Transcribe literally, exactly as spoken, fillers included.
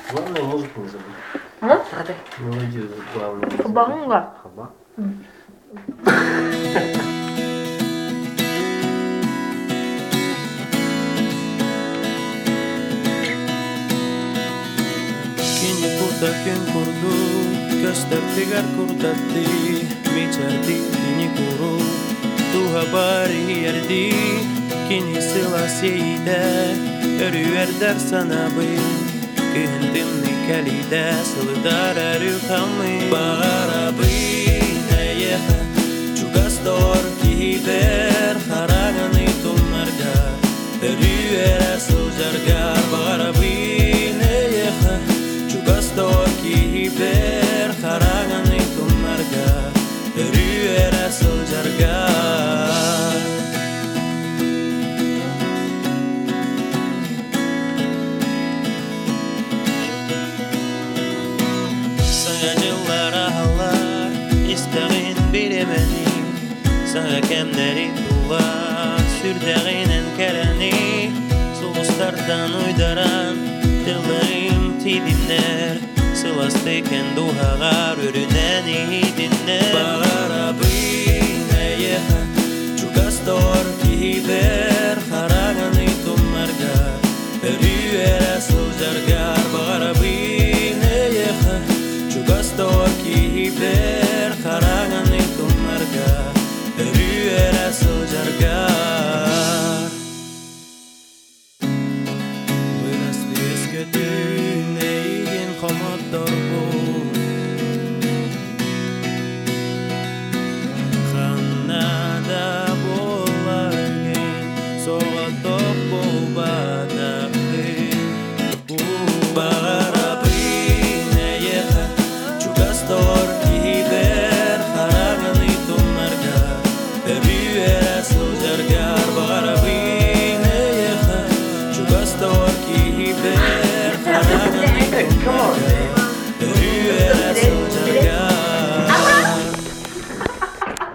Главное музыку не забудь. Ну, ради. Мелодию главное не забудь. Хабаңға. Хаба. Kini kurta kyn kurdu, köstöppigar kurtatti, mitsarti kini kuru, tuha bari yerdi, kini sila seide, örüerder sana bin, kyhentimni kälide, sılıdar erykami, bagara bin, eyeha, çugastor kihiber, haragani tumarga, örüere sıljargar, bagara bin, eyeha, Çugastor kihiber, haragani tumarga, örüere sıljargar. Sana jıllara halar, istagin bilemeni, sana kemleri tular, sürdeginen kereni, soğustardan uydaran, tıllarım tidinler, sıvastayken duhagar ürüneni dinler. Bagara bine yeha, çugastor kihiber, haragani tumarga, örüere sıljargar. Bagara bine yeha, çugastor kihiber, haragani tumarga, örüere sıljargar. Biraz bir kötü, neyin komat dorbu,